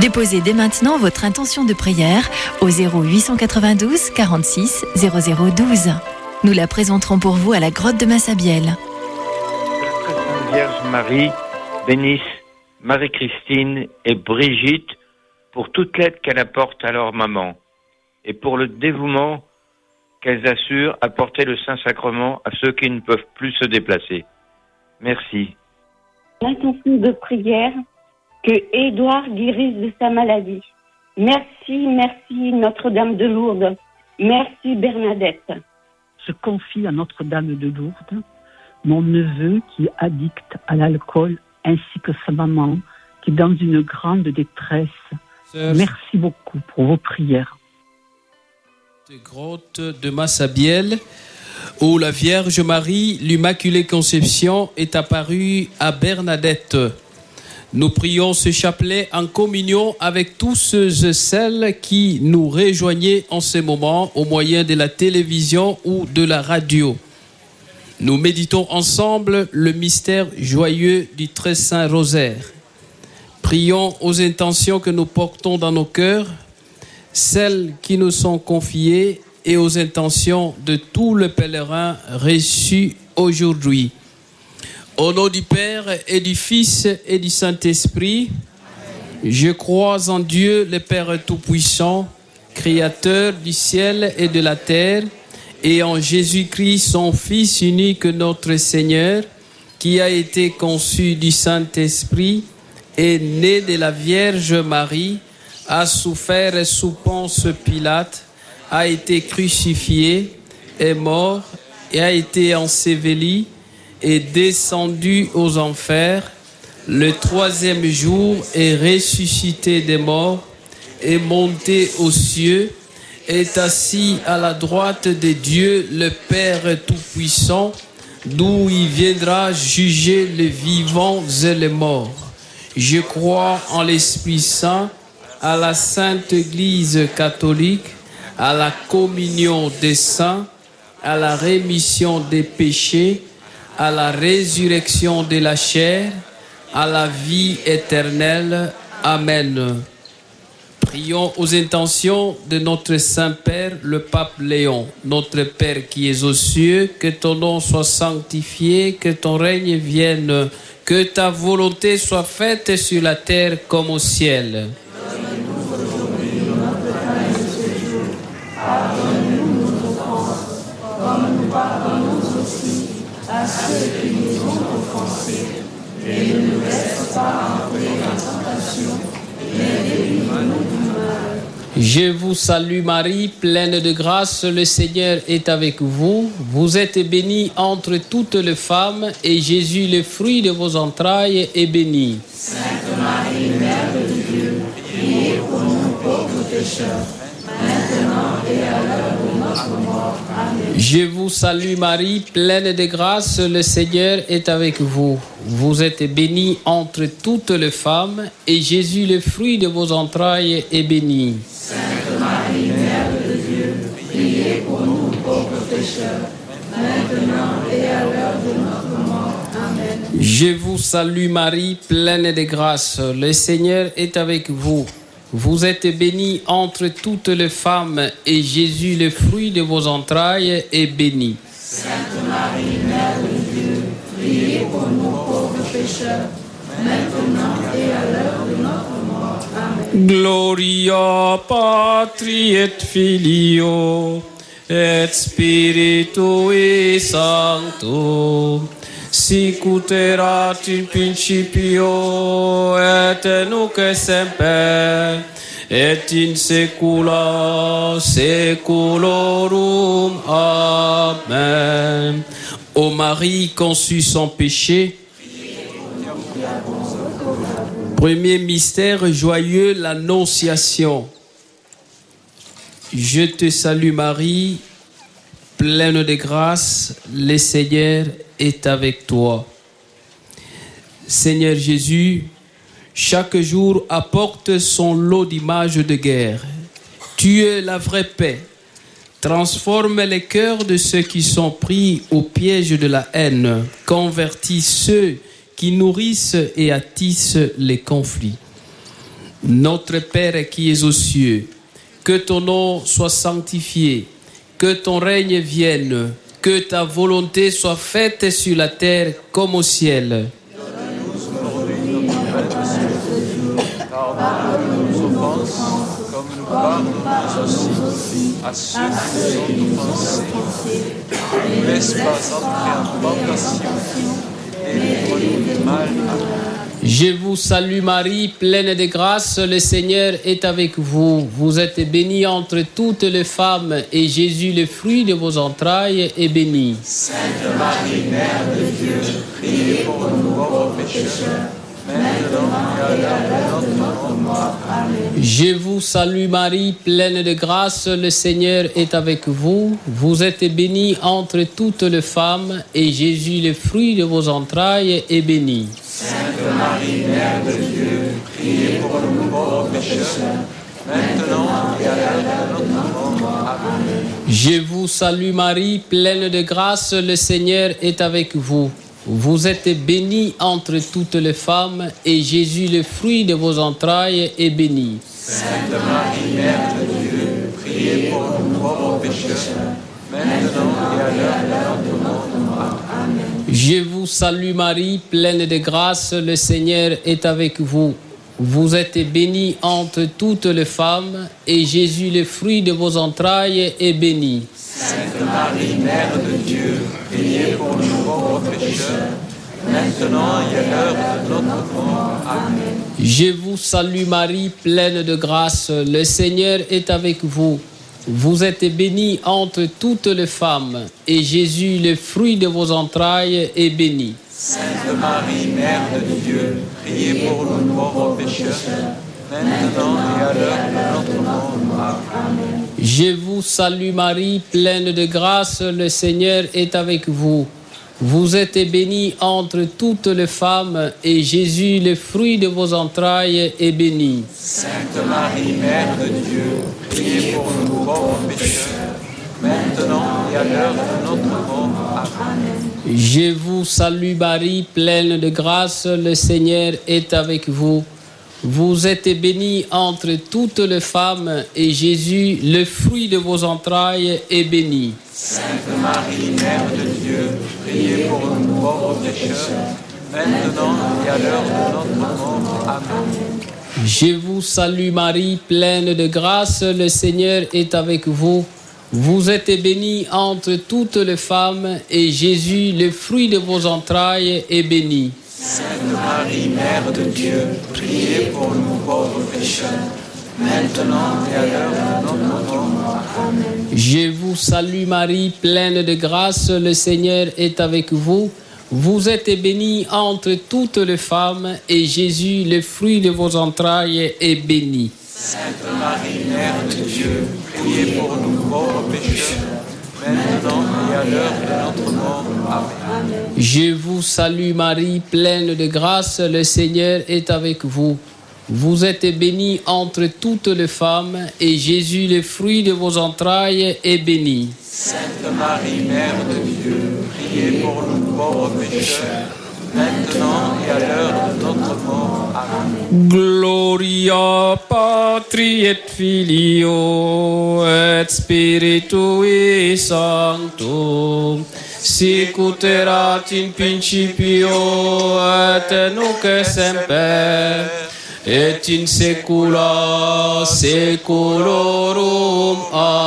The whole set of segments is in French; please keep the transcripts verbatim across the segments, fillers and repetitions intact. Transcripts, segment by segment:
Déposez dès maintenant votre intention de prière au zéro huit cent quatre-vingt-douze quarante-six zéro zéro douze. Nous la présenterons pour vous à la grotte de Massabielle. La très Sainte Vierge Marie bénisse Marie-Christine et Brigitte pour toute l'aide qu'elle apporte à leur maman et pour le dévouement qu'elles assurent à porter le Saint-Sacrement à ceux qui ne peuvent plus se déplacer. Merci. L'intention de prière que Édouard guérisse de sa maladie. Merci, merci Notre-Dame de Lourdes. Merci Bernadette. Je confie à Notre-Dame de Lourdes mon neveu qui est addict à l'alcool ainsi que sa maman qui est dans une grande détresse. Sœur. Merci beaucoup pour vos prières. Grotte de Massabielle où la Vierge Marie, l'Immaculée Conception, est apparue à Bernadette. Nous prions ce chapelet en communion avec tous ceux et celles qui nous rejoignaient en ce moment au moyen de la télévision ou de la radio. Nous méditons ensemble le mystère joyeux du très saint rosaire. Prions aux intentions que nous portons dans nos cœurs, celles qui nous sont confiées et aux intentions de tous les pèlerins reçus aujourd'hui. Au nom du Père et du Fils et du Saint-Esprit, je crois en Dieu, le Père Tout-Puissant, Créateur du ciel et de la terre, et en Jésus-Christ, son Fils unique, notre Seigneur, qui a été conçu du Saint-Esprit, est né de la Vierge Marie, a souffert sous Ponce Pilate, a été crucifié, est mort et a été enseveli, est descendu aux enfers, le troisième jour est ressuscité des morts, est monté aux cieux, est assis à la droite de Dieu le Père Tout-Puissant, d'où il viendra juger les vivants et les morts. Je crois en l'Esprit Saint, à la Sainte Église catholique, à la communion des saints, à la rémission des péchés, à la résurrection de la chair, à la vie éternelle. Amen. Prions aux intentions de notre Saint-Père, le Pape Léon. Notre Père qui es aux cieux, que ton nom soit sanctifié, que ton règne vienne, que ta volonté soit faite sur la terre comme au ciel. Donne-nous aujourd'hui notre pain de ce jour. Pardonne-nous nos offenses, comme nous pardonnons aussi à ceux qui nous ont offensés. Et ne nous laisse pas entrer en tentation, mais délivre-nous du mal. Je vous salue Marie, pleine de grâce, le Seigneur est avec vous. Vous êtes bénie entre toutes les femmes, et Jésus, le fruit de vos entrailles, est béni. Sainte Marie, Mère de Dieu, priez pour nous pauvres pécheurs, maintenant et à l'heure de notre mort. Amen. Je vous salue Marie, pleine de grâce, le Seigneur est avec vous. Vous êtes bénie entre toutes les femmes, et Jésus, le fruit de vos entrailles, est béni. Sainte Marie, Mère de Dieu, priez pour nous pauvres pécheurs, maintenant et à l'heure de notre mort. Amen. Je vous salue Marie, pleine de grâce, le Seigneur est avec vous. Vous êtes bénie entre toutes les femmes, et Jésus, le fruit de vos entrailles, est béni. Sainte Marie, Mère de Dieu, priez pour nous pauvres pécheurs, maintenant et à l'heure de notre mort. Amen. Gloria Patri et Filio et Spiritui Sancto, sic ut erat in principio et nunc et semper et in saecula saeculorum. Amen. Ô Marie conçue sans péché, premier mystère joyeux, l'Annonciation. Je te salue Marie, pleine de grâce, le Seigneur est avec toi. Seigneur Jésus, chaque jour apporte son lot d'images de guerre. Tu es la vraie paix. Transforme les cœurs de ceux qui sont pris au piège de la haine. Convertis ceux qui nourrissent et attissent les conflits. Notre Père qui es aux cieux, que ton nom soit sanctifié, que ton règne vienne, que ta volonté soit faite sur la terre comme au ciel. Donne-nous aujourd'hui notre pain de ce jour. Pardonne-nous nos offenses, comme nous pardonnons aussi à ceux qui nous ont offensés. Ne nous laisse pas entrer en tentation, et délivre-nous du mal. Amen. Je vous salue Marie, pleine de grâce, le Seigneur est avec vous. Vous êtes bénie entre toutes les femmes, et Jésus, le fruit de vos entrailles, est béni. Sainte Marie, Mère de Dieu, priez pour nous pauvres pécheurs, maintenant et à l'heure de notre mort. Amen. Je vous salue Marie, pleine de grâce, le Seigneur est avec vous. Vous êtes bénie entre toutes les femmes, et Jésus, le fruit de vos entrailles, est béni. Sainte Marie, Mère de Dieu, priez pour nous pauvres pécheurs, maintenant et à l'heure de notre mort. Amen. Je vous salue Marie, pleine de grâce, le Seigneur est avec vous. Vous êtes bénie entre toutes les femmes, et Jésus, le fruit de vos entrailles, est béni. Sainte Marie, Mère de Dieu, priez pour nous pauvres pécheurs, maintenant et à l'heure de notre mort. Amen. Je vous salue Marie, pleine de grâce, le Seigneur est avec vous. Vous êtes bénie entre toutes les femmes, et Jésus, le fruit de vos entrailles, est béni. Sainte Marie, Mère de Dieu, priez pour nous pauvres pécheurs, maintenant et à l'heure de notre mort. Amen. Je vous salue Marie, pleine de grâce, le Seigneur est avec vous. Vous êtes bénie entre toutes les femmes, et Jésus, le fruit de vos entrailles, est béni. Sainte Marie, Mère de Dieu, priez pour nous pauvres pécheurs, maintenant et à l'heure de notre mort. Amen. Je vous salue Marie, pleine de grâce, le Seigneur est avec vous. Vous êtes bénie entre toutes les femmes, et Jésus, le fruit de vos entrailles, est béni. Sainte Marie, Mère de Dieu, priez pour nous pauvres pécheurs, maintenant et à l'heure de notre mort. Amen. Je vous salue Marie, pleine de grâce, le Seigneur est avec vous. Vous êtes bénie entre toutes les femmes, et Jésus, le fruit de vos entrailles, est béni. Sainte Marie, Mère de Dieu, priez pour nous pauvres pécheurs, maintenant et à l'heure de notre mort. Amen. Je vous salue Marie, pleine de grâce, le Seigneur est avec vous. Vous êtes bénie entre toutes les femmes, et Jésus, le fruit de vos entrailles, est béni. Sainte Marie, Mère de Dieu, priez pour nous pauvres pécheurs, maintenant et à l'heure de notre mort. Amen. Je vous salue Marie, pleine de grâce, le Seigneur est avec vous. Vous êtes bénie entre toutes les femmes, et Jésus, le fruit de vos entrailles, est béni. Sainte Marie, Mère de Dieu, priez pour nous pauvres pécheurs, maintenant et à l'heure de notre mort. Amen. Je vous salue Marie, pleine de grâce, le Seigneur est avec vous. Vous êtes bénie entre toutes les femmes, et Jésus, le fruit de vos entrailles, est béni. Sainte Marie, Mère de Dieu, priez pour nous pauvres pécheurs, maintenant et à l'heure de notre mort. Amen. Gloria Patri et Filio et Spiritui Sancto, sicut erat in principio et nunc et semper, et in saecula saeculorum.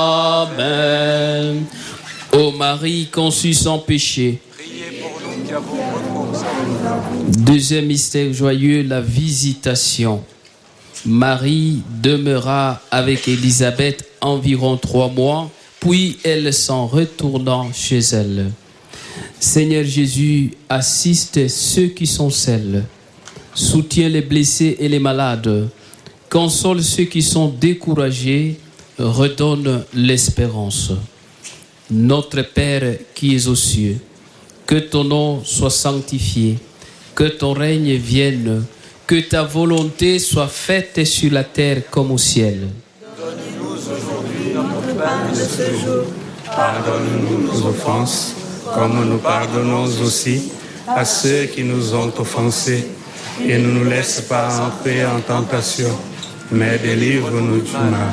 Amen. Ô Marie conçue sans péché. Priez pour nous qui avons recours à vous. Deuxième mystère joyeux, la visitation. Marie demeura avec Élisabeth environ trois mois, puis elle s'en retournant chez elle. Seigneur Jésus, assiste ceux qui sont seuls, soutiens les blessés et les malades, console ceux qui sont découragés, redonne l'espérance. Notre Père qui es aux cieux, que ton nom soit sanctifié, que ton règne vienne, que ta volonté soit faite sur la terre comme au ciel. Donne-nous aujourd'hui notre pain de ce jour. Pardonne-nous nos offenses, comme nous pardonnons aussi à ceux qui nous ont offensés. Et ne nous laisse pas entrer en tentation, mais délivre-nous du mal.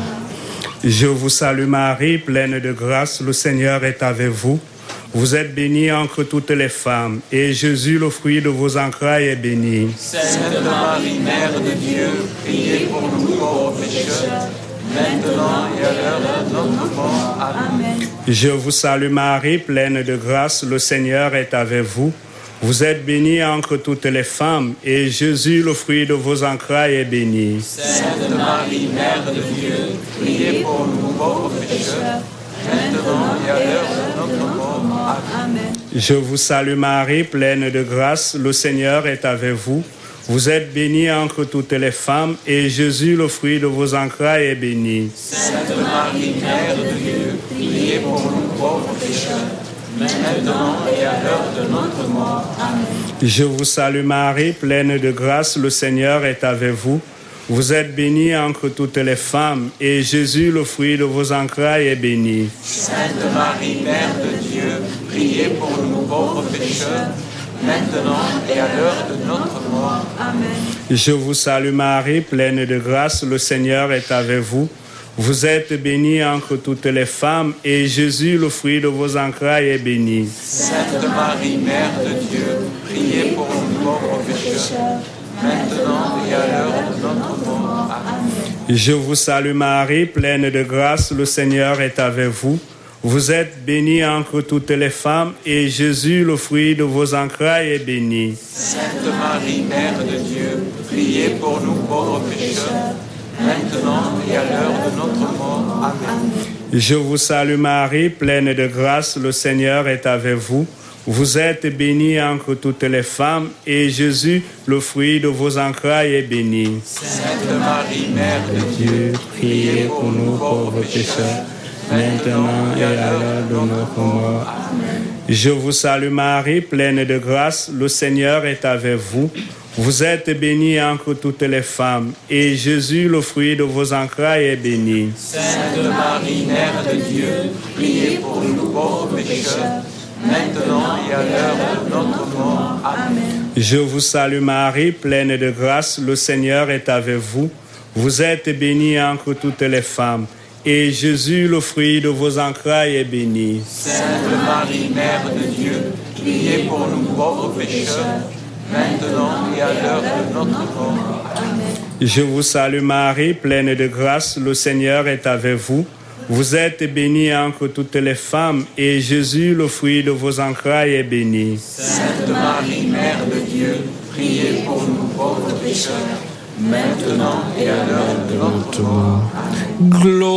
Je vous salue Marie, pleine de grâce, le Seigneur est avec vous. Vous êtes bénie entre toutes les femmes, et Jésus, le fruit de vos entrailles, est béni. Sainte Marie, Mère de Dieu, priez pour nous pauvres pécheurs, maintenant et à l'heure de notre mort. Amen. Je vous salue Marie, pleine de grâce, le Seigneur est avec vous. Vous êtes bénie entre toutes les femmes, et Jésus, le fruit de vos entrailles, est béni. Sainte Marie, Mère de Dieu, priez pour nous pauvres pécheurs, maintenant et à l'heure de notre mort. Amen. Je vous salue Marie, pleine de grâce, le Seigneur est avec vous. Vous êtes bénie entre toutes les femmes, et Jésus, le fruit de vos entrailles, est béni. Sainte Marie, Mère de Dieu, priez pour nous pauvres pécheurs, maintenant et à l'heure de notre mort. Amen. Je vous salue Marie, pleine de grâce, le Seigneur est avec vous. Vous êtes bénie entre toutes les femmes, et Jésus, le fruit de vos entrailles, est béni. Sainte Marie, Mère de Dieu, priez pour nous pauvres pécheurs, maintenant et à l'heure de notre mort. Amen. Je vous salue Marie, pleine de grâce, le Seigneur est avec vous. Vous êtes bénie entre toutes les femmes, et Jésus, le fruit de vos entrailles, est béni. Sainte Marie, Mère de Dieu, priez pour nous pauvres pécheurs, maintenant et à l'heure de notre mort. Amen. Je vous salue Marie, pleine de grâce, le Seigneur est avec vous. Vous êtes bénie entre toutes les femmes, et Jésus, le fruit de vos entrailles, est béni. Sainte Marie, Mère de Dieu, priez pour nous pauvres pécheurs, maintenant et à l'heure de notre mort. Amen. Je vous salue Marie, pleine de grâce, le Seigneur est avec vous. Vous êtes bénie entre toutes les femmes, et Jésus, le fruit de vos entrailles, est béni. Sainte Marie, Mère de Dieu, priez pour nous pauvres pécheurs, maintenant et à l'heure de notre mort. Amen. Je vous salue Marie, pleine de grâce, le Seigneur est avec vous. Vous êtes bénie entre toutes les femmes, et Jésus, le fruit de vos entrailles, est béni. Sainte Marie, Mère de Dieu, priez pour nous pauvres pécheurs, maintenant et à l'heure de notre mort. Amen. Je vous salue Marie, pleine de grâce, le Seigneur est avec vous. Vous êtes bénie entre toutes les femmes, et Jésus, le fruit de vos entrailles, est béni. Sainte Marie, Mère de Dieu, priez pour nous pauvres pécheurs, maintenant et à l'heure de notre mort. Amen. Je vous salue Marie, pleine de grâce, le Seigneur est avec vous. Vous êtes bénie entre toutes les femmes, et Jésus, le fruit de vos entrailles, est béni. Sainte Marie, Mère de Dieu, priez pour nous pauvres pécheurs, maintenant et à l'heure de notre mort. Amen.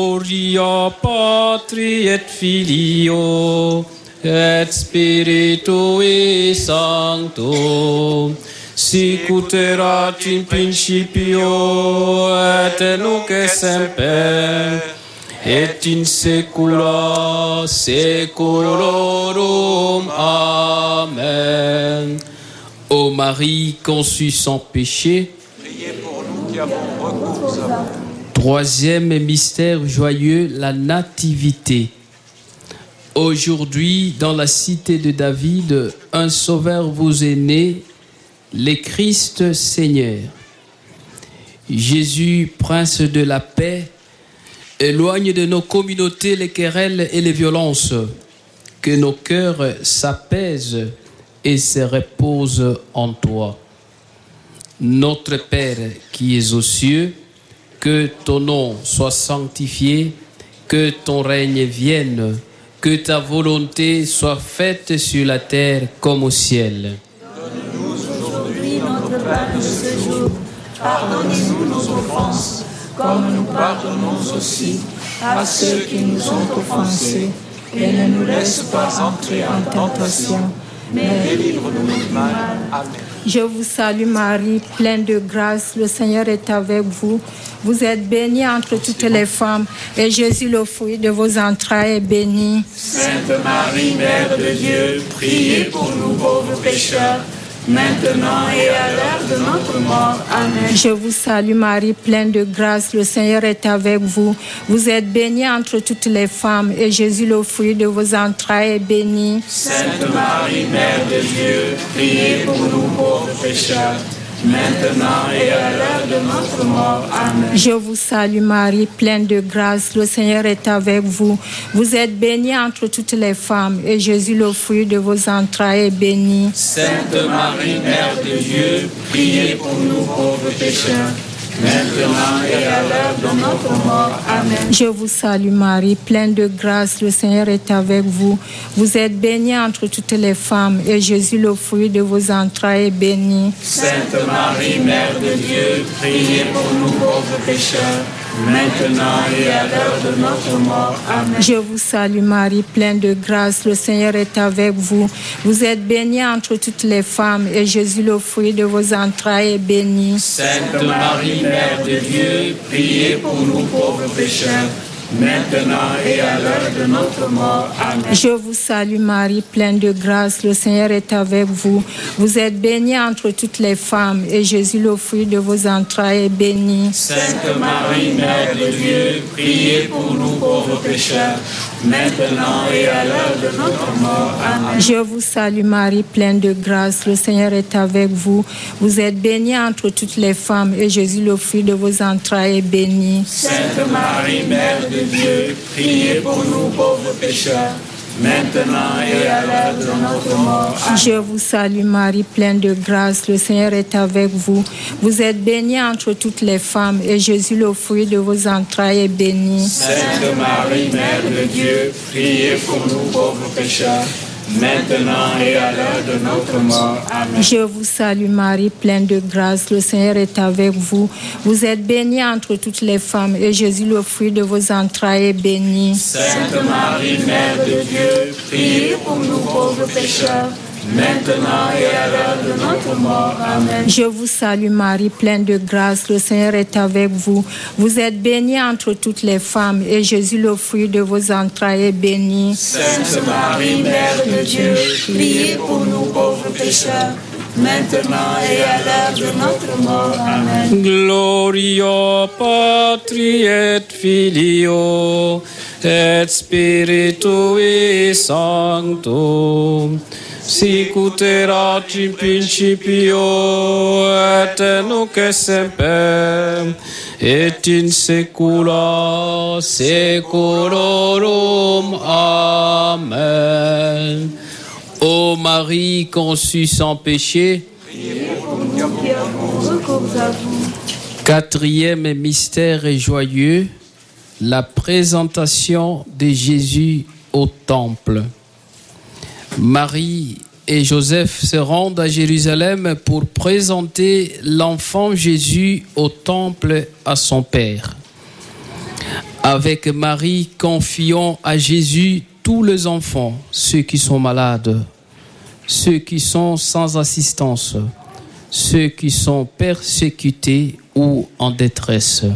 Gloria Patri et Filio et Spiritui Sancto, sic ut erat in principio et nunc et semper et in saecula saeculorum. Amen. Ô Marie conçue sans péché, priez pour nous qui avons recours à vous. Troisième mystère joyeux, la nativité. Aujourd'hui, dans la cité de David, un sauveur vous est né, le Christ Seigneur. Jésus, prince de la paix, éloigne de nos communautés les querelles et les violences, que nos cœurs s'apaisent et se reposent en toi. Notre Père qui es aux cieux, que ton nom soit sanctifié, que ton règne vienne, que ta volonté soit faite sur la terre comme au ciel. Donne-nous aujourd'hui notre pain de ce jour. Pardonne-nous nos offenses, comme nous pardonnons aussi à ceux qui nous ont offensés. Et ne nous laisse pas entrer en tentation, mais délivre-nous du mal. Amen. Je vous salue Marie, pleine de grâce, le Seigneur est avec vous. Vous êtes bénie entre toutes les femmes, et Jésus, le fruit de vos entrailles, est béni. Sainte Marie, Mère de Dieu, priez pour nous pauvres pécheurs, maintenant et à l'heure de notre mort. Amen. Je vous salue Marie, pleine de grâce, le Seigneur est avec vous. Vous êtes bénie entre toutes les femmes, et Jésus, le fruit de vos entrailles, est béni. Sainte Marie, Mère de Dieu, priez pour nous pauvres pécheurs, maintenant et à l'heure de notre mort. Amen. Je vous salue Marie, pleine de grâce, le Seigneur est avec vous. Vous êtes bénie entre toutes les femmes, et Jésus, le fruit de vos entrailles, est béni. Sainte Marie, Mère de Dieu, priez pour nous pauvres pécheurs, maintenant et à l'heure de notre mort. Amen. Je vous salue Marie, pleine de grâce, le Seigneur est avec vous. Vous êtes bénie entre toutes les femmes, et Jésus, le fruit de vos entrailles, est béni. Sainte Marie, Mère de Dieu, priez pour nous pauvres pécheurs, maintenant et à l'heure de notre mort. Amen. Je vous salue Marie, pleine de grâce, le Seigneur est avec vous. Vous êtes bénie entre toutes les femmes, et Jésus, le fruit de vos entrailles, est béni. Sainte Marie, Mère de Dieu, priez pour nous pauvres pécheurs, maintenant et à l'heure de notre mort. Amen. Je vous salue Marie, pleine de grâce, le Seigneur est avec vous. Vous êtes bénie entre toutes les femmes, et Jésus, le fruit de vos entrailles, est béni. Sainte Marie, Mère de Dieu, priez pour nous pauvres pécheurs, maintenant et à l'heure de notre mort. Amen. Je vous salue Marie, pleine de grâce, le Seigneur est avec vous. Vous êtes bénie entre toutes les femmes, et Jésus, le fruit de vos entrailles, est béni. Sainte Marie, Mère de Dieu, priez pour nous pauvres pécheurs, maintenant et à l'heure de notre mort. Amen. Je vous salue Marie, pleine de grâce, le Seigneur est avec vous. Vous êtes bénie entre toutes les femmes, et Jésus, le fruit de vos entrailles, est béni. Sainte Marie, Mère de Dieu, priez pour nous pauvres pécheurs, maintenant et à l'heure de notre mort. Amen. Je vous salue Marie, pleine de grâce, le Seigneur est avec vous. Vous êtes bénie entre toutes les femmes, et Jésus, le fruit de vos entrailles, est béni. Sainte Marie, Mère de Dieu, priez pour nous pauvres pécheurs, maintenant et à l'heure de notre mort. Amen. Je vous salue Marie, pleine de grâce, le Seigneur est avec vous. Vous êtes bénie entre toutes les femmes, et Jésus, le fruit de vos entrailles, est béni. Sainte Marie, Mère de Dieu, priez pour nous pauvres pécheurs, maintenant et à l'heure de notre mort. Amen. Gloria Patri et Filio et Spiritui Sancto, sic ut erat in principio et nunc et semper et in saecula saeculorum. Amen. Ô Marie conçue sans péché, quatrième mystère joyeux, la présentation de Jésus au temple. Marie et Joseph se rendent à Jérusalem pour présenter l'enfant Jésus au temple à son père. Avec Marie, confions à Jésus tous les enfants, ceux qui sont malades, ceux qui sont sans assistance, ceux qui sont persécutés ou en détresse.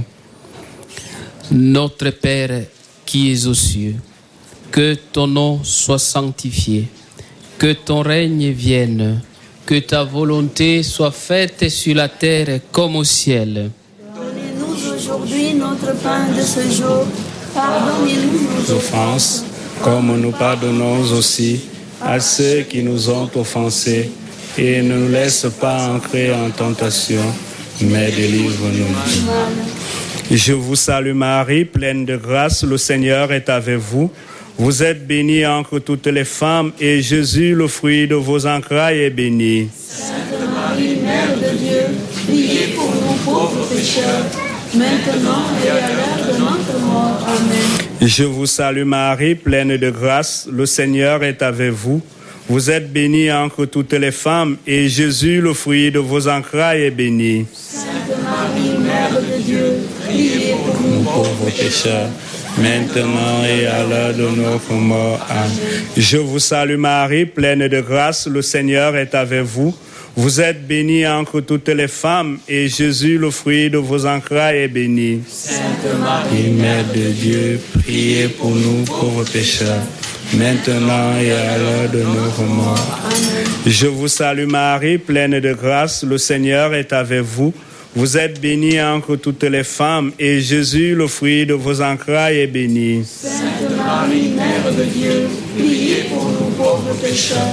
Notre Père qui es aux cieux, que ton nom soit sanctifié, que ton règne vienne, que ta volonté soit faite sur la terre comme au ciel. Donnez-nous aujourd'hui notre pain de ce jour. Pardonnez-nous nos offenses, comme nous pardonnons aussi à ceux qui nous ont offensés, et ne nous laisse pas entrer en tentation, mais délivre-nous du mal. Je vous salue Marie, pleine de grâce, le Seigneur est avec vous. Vous êtes bénie entre toutes les femmes, et Jésus, le fruit de vos entrailles, est béni. Sainte Marie, Mère de Dieu, priez pour nous pauvres pécheurs, maintenant et à l'heure de notre mort. Amen. Je vous salue Marie, pleine de grâce, le Seigneur est avec vous. Vous êtes bénie entre toutes les femmes, et Jésus, le fruit de vos entrailles, est béni. Sainte Marie, Mère de Dieu, priez pour nous pauvres pécheurs, maintenant et à l'heure de notre mort. Amen. Je vous salue Marie, pleine de grâce, le Seigneur est avec vous. Vous êtes bénie entre toutes les femmes, et Jésus, le fruit de vos entrailles, est béni. Sainte Marie, Mère de Dieu, priez pour nous pauvres pécheurs, maintenant et à l'heure de notre mort. Amen. Je vous salue Marie, pleine de grâce, le Seigneur est avec vous. Vous êtes bénie entre toutes les femmes, et Jésus, le fruit de vos entrailles, est béni. Sainte Marie, Mère de Dieu, priez pour nous pauvres pécheurs,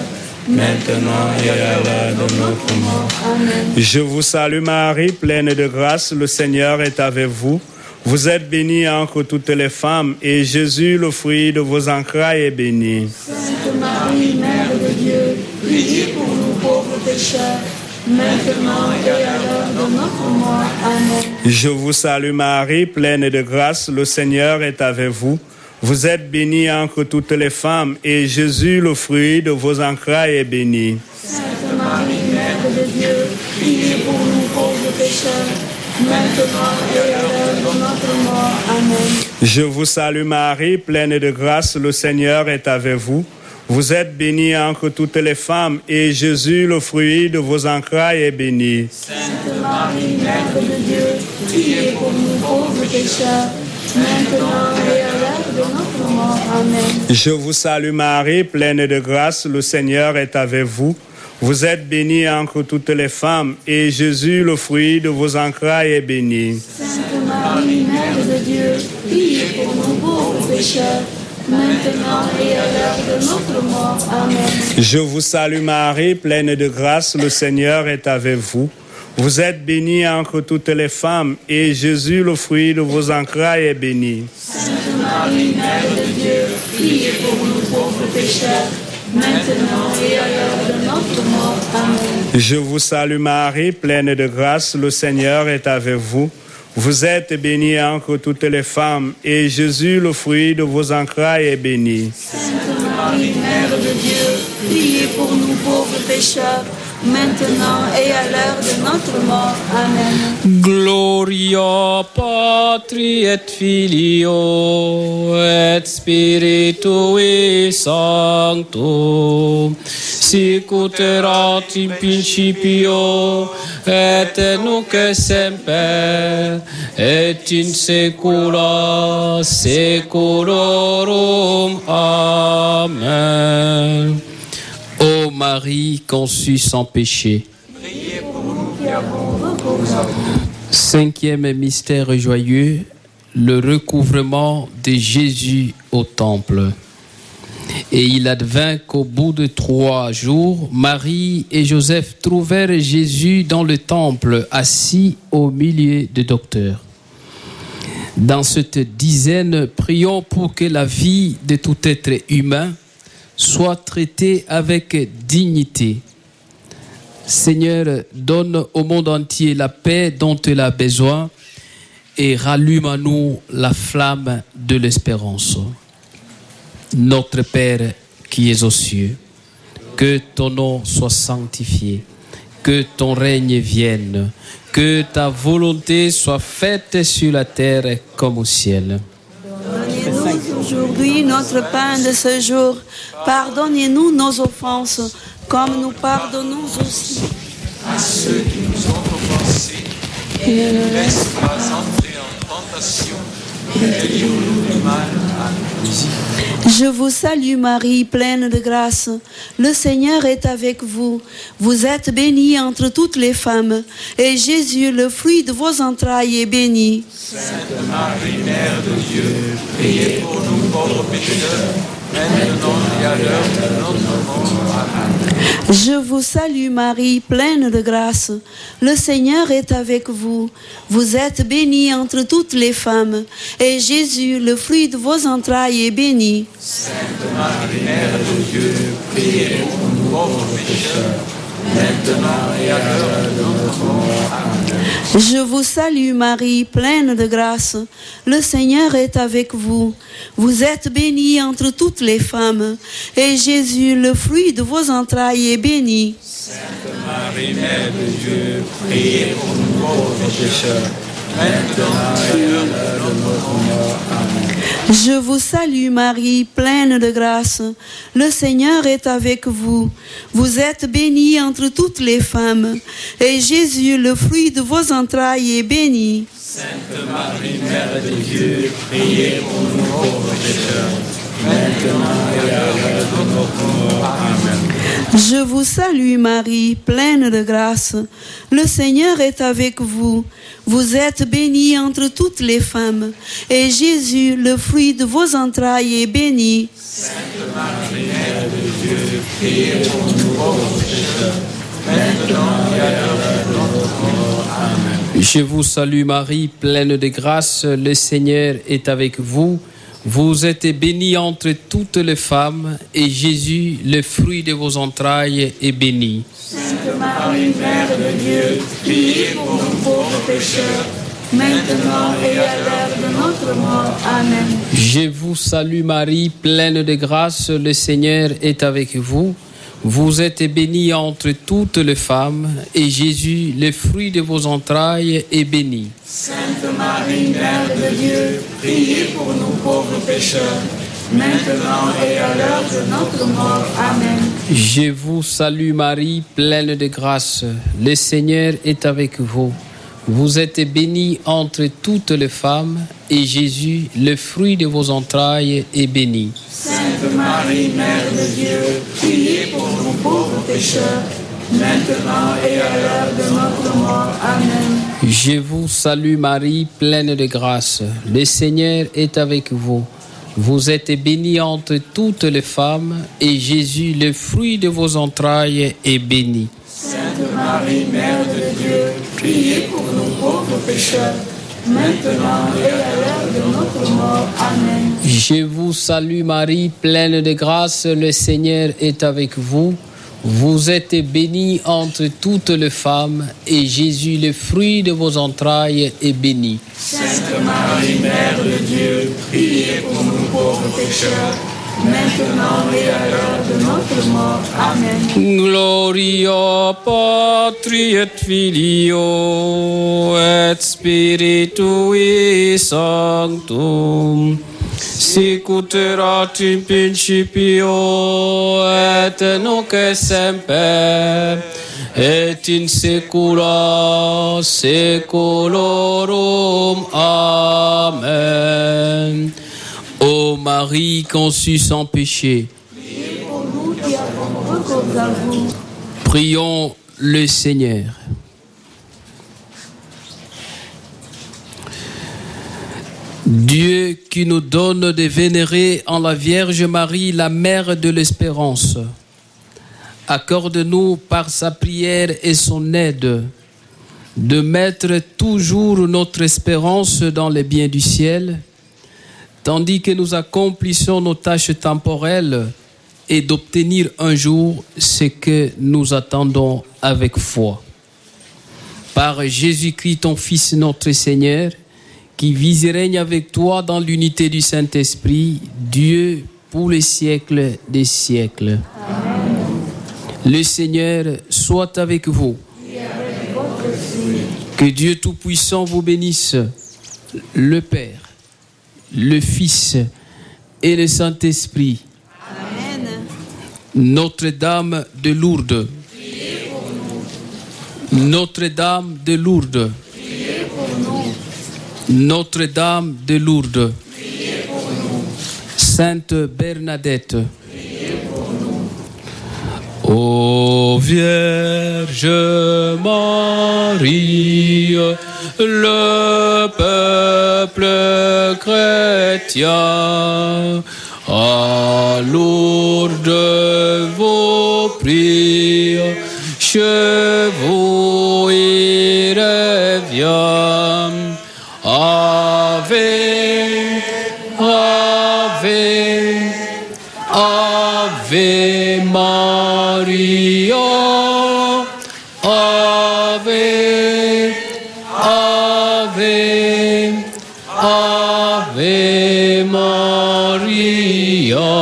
maintenant et à l'heure de notre mort. Amen. Je vous salue Marie, pleine de grâce, le Seigneur est avec vous. Vous êtes bénie entre toutes les femmes, et Jésus, le fruit de vos entrailles, est béni. Sainte Marie, Mère de Dieu, priez pour nous pauvres pécheurs, maintenant et à l'heure de notre mort. Amen. Je vous salue Marie, pleine de grâce, le Seigneur est avec vous. Vous êtes bénie entre toutes les femmes, et Jésus, le fruit de vos entrailles, est béni. Sainte Marie, Mère de Dieu, priez pour nous pauvres pécheurs, maintenant et à l'heure de notre mort. Amen. Je vous salue Marie, pleine de grâce, le Seigneur est avec vous. Vous êtes bénie entre toutes les femmes, et Jésus, le fruit de vos entrailles, est béni. Sainte Marie, Mère de Dieu, priez pour nous pauvres pécheurs, maintenant et à l'heure de notre mort. Amen. Je vous salue Marie, pleine de grâce, le Seigneur est avec vous. Vous êtes bénie entre toutes les femmes, et Jésus, le fruit de vos entrailles, est béni. Sainte Marie, Mère de Dieu, priez pour nous pauvres pécheurs, maintenant et à l'heure de notre mort. Amen. Je vous salue Marie, pleine de grâce, le Seigneur est avec vous. Vous êtes bénie entre toutes les femmes, et Jésus, le fruit de vos entrailles, est béni. Sainte Marie, Mère de Dieu, priez pour nous pauvres pécheurs, maintenant et à l'heure de notre mort. Amen. Je vous salue Marie, pleine de grâce, le Seigneur est avec vous. Vous êtes bénie entre toutes les femmes, et Jésus, le fruit de vos entrailles, est béni. Sainte Marie, Mère de Dieu, priez pour nous pauvres pécheurs, maintenant et à l'heure de notre mort. Amen. Gloria Patri et Filio et Spiritui Sancto, sic ut erat in principio et nunc et semper et in saecula saeculorum. Amen. Ô Marie conçue sans péché. Priez pour nous qui avons recours à vous. Cinquième mystère joyeux, le recouvrement de Jésus au temple. Et il advint qu'au bout de trois jours, Marie et Joseph trouvèrent Jésus dans le temple, assis au milieu des docteurs. Dans cette dizaine, prions pour que la vie de tout être humain soit traitée avec dignité. Seigneur, donne au monde entier la paix dont il a besoin et rallume à nous la flamme de l'espérance. Notre Père qui es aux cieux, que ton nom soit sanctifié, que ton règne vienne, que ta volonté soit faite sur la terre comme au ciel. Donnez-nous aujourd'hui notre pain de ce jour. Pardonnez-nous nos offenses, comme nous pardonnons aussi à ceux qui nous ont offensés. Et ne nous laisse pas entrer en tentation, mais délivre-nous du mal. Amen. Je vous salue Marie, pleine de grâce. Le Seigneur est avec vous. Vous êtes bénie entre toutes les femmes, et Jésus, le fruit de vos entrailles, est béni. Sainte Marie, Mère de Dieu, priez pour nous pauvres pécheurs, maintenant et à l'heure de notre mort. Amen. Je vous salue Marie, pleine de grâce. Le Seigneur est avec vous. Vous êtes bénie entre toutes les femmes, et Jésus, le fruit de vos entrailles, est béni. Sainte Marie, Mère de Dieu, priez pour nous pauvres pécheurs, maintenant et à l'heure de notre mort. Amen. Je vous salue Marie, pleine de grâce. Le Seigneur est avec vous. Vous êtes bénie entre toutes les femmes, et Jésus, le fruit de vos entrailles, est béni. Sainte Marie, Mère de Dieu, priez pour nous pauvres pécheurs, maintenant et à l'heure de notre mort. Amen. Je vous salue Marie, pleine de grâce. Le Seigneur est avec vous. Vous êtes bénie entre toutes les femmes, et Jésus, le fruit de vos entrailles, est béni. Sainte Marie, Mère de Dieu, priez pour nous pauvres pécheurs, maintenant et à l'heure de notre mort. Amen. Je vous salue Marie, pleine de grâce. Le Seigneur est avec vous. Vous êtes bénie entre toutes les femmes, et Jésus, le fruit de vos entrailles, est béni. Sainte Marie, Mère de Dieu, priez pour nous pauvres pécheurs, maintenant et à l'heure de notre mort. Amen. Je vous salue Marie, pleine de grâce, le Seigneur est avec vous. Vous êtes bénie entre toutes les femmes, et Jésus, le fruit de vos entrailles, est béni. Sainte Marie, Mère de Dieu, priez pour nous pauvres pécheurs, maintenant et à l'heure de notre mort. Amen. Je vous salue Marie, pleine de grâce, le Seigneur est avec vous. Vous êtes bénie entre toutes les femmes, et Jésus, le fruit de vos entrailles, est béni. Sainte Marie, Mère de Dieu, priez pour nous pauvres pécheurs, maintenant et à l'heure de notre mort. Amen. Je vous salue Marie, pleine de grâce, le Seigneur est avec vous. Vous êtes bénie entre toutes les femmes, et Jésus, le fruit de vos entrailles, est béni. Sainte Marie, Mère de Dieu, priez pour nous pauvres pécheurs, maintenant et à l'heure de notre mort. Amen. Je vous salue Marie, pleine de grâce, le Seigneur est avec vous. Vous êtes bénie entre toutes les femmes, et Jésus, le fruit de vos entrailles, est béni. Sainte Marie, Mère de Dieu, priez pour nous pauvres pécheurs, maintenant et à l'heure de notre mort. Amen. Je vous salue Marie, pleine de grâce, le Seigneur est avec vous. Vous êtes bénie entre toutes les femmes, et Jésus, le fruit de vos entrailles, est béni. Sainte Marie, Mère de Dieu, priez pour nous pauvres pécheurs, maintenant et à l'heure de notre mort. Amen. Gloria Patri et Filio et Spiritui Sanctum. Sicut erat in principio et nunc et semper et in saecula saeculorum. Amen. Ô Marie conçue sans péché, priez pour nous qui avons recours à vous. Prions le Seigneur. Dieu qui nous donne de vénérer en la Vierge Marie, la Mère de l'Espérance, accorde-nous par sa prière et son aide de mettre toujours notre espérance dans les biens du ciel, tandis que nous accomplissons nos tâches temporelles, et d'obtenir un jour ce que nous attendons avec foi. Par Jésus-Christ, ton Fils, notre Seigneur, qui vit et règne avec toi dans l'unité du Saint-Esprit, Dieu, pour les siècles des siècles. Amen. Le Seigneur soit avec vous. Et avec votre esprit. Que Dieu Tout-Puissant vous bénisse, le Père, le Fils et le Saint-Esprit. Amen. Notre-Dame de Lourdes. Priez pour nous. Notre-Dame de Lourdes. Priez pour nous. Notre-Dame de Lourdes. Priez pour nous. Sainte Bernadette. Priez pour nous. Ô Vierge Marie, le peuple chrétien, à Lourdes vous prie, je vous y reviens. Ave, Ave, Ave Maria, Ave, Ave, Ave Maria.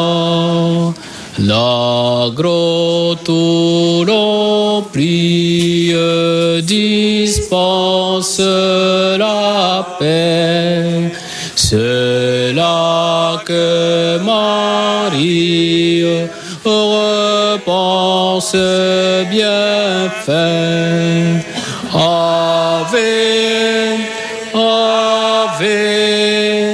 La grotte où l'on prie dispense la paix. C'est là que Marie repense bien fait. Ave, Ave,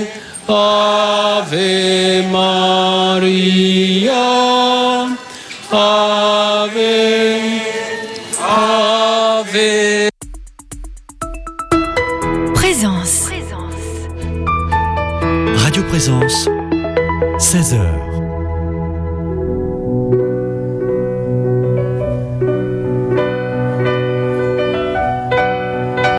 Ave Maria, Ave, Ave. Présence. Radio Présence, seize heures.